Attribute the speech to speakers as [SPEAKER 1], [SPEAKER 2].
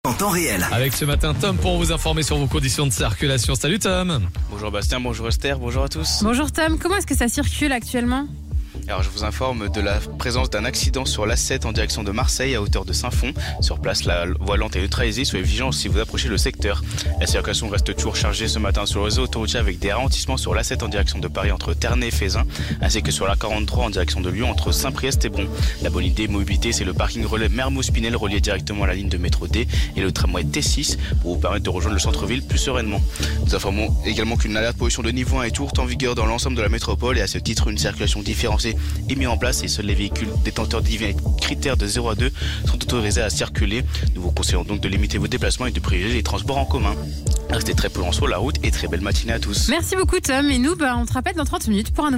[SPEAKER 1] en temps réel.
[SPEAKER 2] Avec ce matin Tom pour vous informer sur vos conditions de circulation. Salut Tom.
[SPEAKER 3] Bonjour Bastien, bonjour Esther, bonjour à tous.
[SPEAKER 4] Bonjour Tom, comment est-ce que ça circule actuellement ?
[SPEAKER 3] Alors je vous informe de la présence d'un accident sur l'A7 en direction de Marseille à hauteur de Saint-Fond. Sur place, la voie lente est neutralisée, soyez vigilants si vous approchez le secteur. La circulation reste toujours chargée ce matin sur le réseau autoroutier avec des ralentissements sur l'A7 en direction de Paris entre Ternay et Feyzin, ainsi que sur l'A43 en direction de Lyon entre Saint-Priest et Bron. La bonne idée mobilité, c'est le parking relais Mermoz-Pinel relié directement à la ligne de métro D et le tramway T6 pour vous permettre de rejoindre le centre-ville plus sereinement. Nous informons également qu'une alerte pollution de niveau 1 est toujours en vigueur dans l'ensemble de la métropole et à ce titre, une circulation différenciée est mise en place et seuls les véhicules détenteurs de critères de 0 à 2 sont autorisés à circuler. Nous vous conseillons donc de limiter vos déplacements et de privilégier les transports en commun. Restez très prudents sur la route et très belle matinée à tous.
[SPEAKER 4] Merci beaucoup Tom, et nous on te rappelle dans 30 minutes pour un